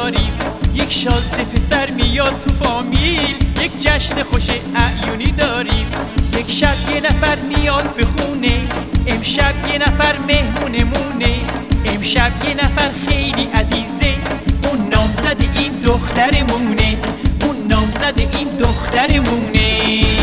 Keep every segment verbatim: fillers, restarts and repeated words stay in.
داریم، یک شازده پسر میاد تو فامیل، یک جشن خوش اعیونی داریم. یک شب یه نفر میاد به خونه، امشب یه نفر مهمونمونه، امشب یه نفر خیلی عزیزه، اون نامزد این دخترمونه، اون نامزد این دخترمونه.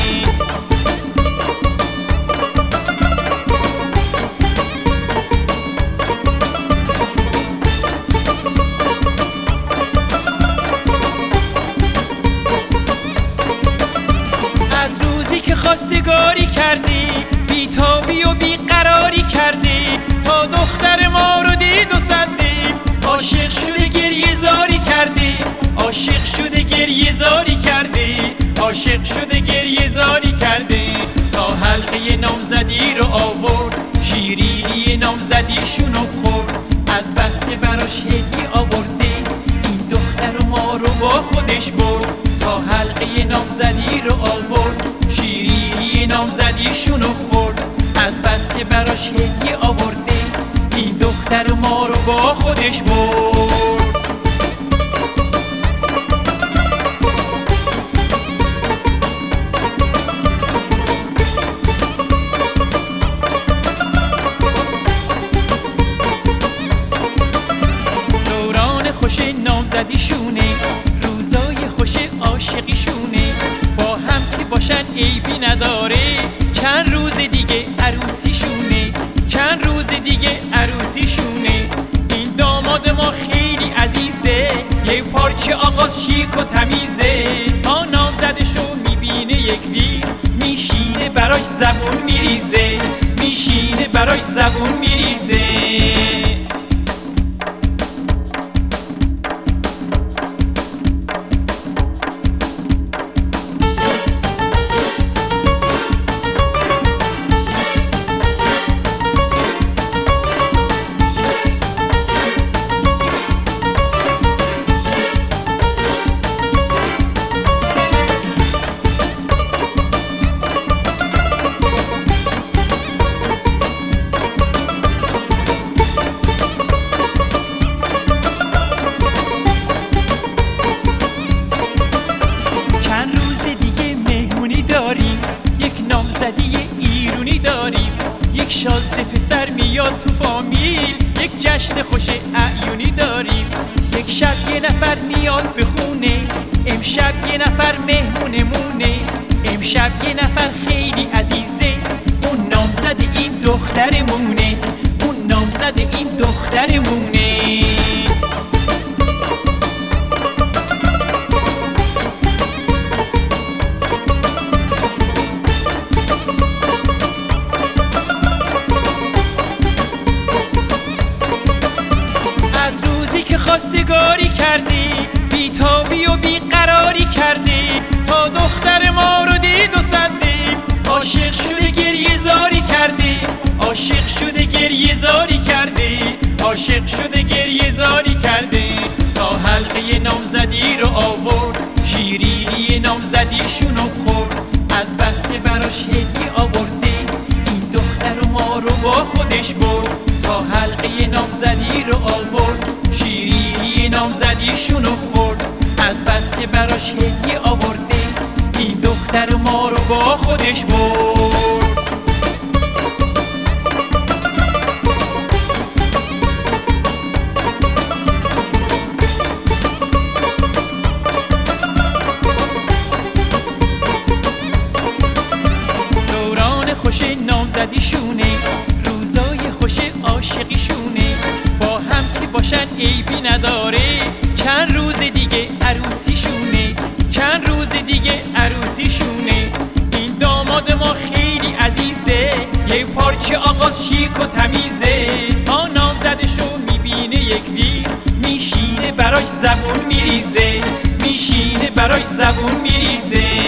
خواستگاری کردی، بیتابی و بیقراری کردی، تا دختر ما رو دید و صدی، عاشق شده گریه زاری کردی، عاشق شده گریه زاری کردی، عاشق شده گریه زاری کردی. تا حلقه نامزدی رو آورد، شیرینی نامزدیشونو خورد، از بس که براش هدیه آورده، این دختر ما رو با خودش برد. تا حلقه نامزدی رو آورد، شیرینی نامزدیشونو خورد، از بس که براش هدیه آورده، این دختر ما رو با خودش برد. دوران خوش نامزدیشونه، روزای خوش عاشقیشونه، با هم که باشن عیبی نداره، چند روز دیگه عروسیشونه، چند روز دیگه عروسیشونه. این داماد ما خیلی عزیزه، یه پارچه آغاز شیک و تمیزه، تا نامزدشو میبینه یک ویر، میشینه براش زبون میریزه، میشینه براش زبون میریزه. یک نامزدی ایرونی داریم، یک شازده پسر میاد تو فامیل، یک جشن خوش اعیونی داریم. یک شب یه نفر میاد به خونه، امشب یه نفر مهمونمونه، امشب یه نفر خیلی عزیزه، اون نامزد این دخترمونه، اون نامزد این دخترمونه. خواستگاری کردی، بیتابی و بیقراری کردی، تا دختر ما رو دید و صدی، عاشق شده گریه زاری کردی، عاشق شده گریه زاری کردی، عاشق شده گریه زاری کردی. تا حلقه نامزدی رو آورد، شیرینی نامزدیشونو خورد، از بس که براش هدیه آورده، این دختر ما رو با خودش برد. تا حلقه نامزدی رو آورد، شیرینی نامزدیشونو خورد، از بس که براش هدیه آورده، این دختر ما رو با خودش برد. دوران خوش نامزدیشونه، روزای خوش عاشقیشونه، با هم که باشن عیبی نداره، چند روز دیگه عروسیشونه، چند روز دیگه عروسیشونه. این داماد ما خیلی عزیزه، یه پارچه آغاز شیک و تمیزه، تا نامزدشو میبینه یک ویر، میشینه براش زبون میریزه، میشینه براش زبون میریزه.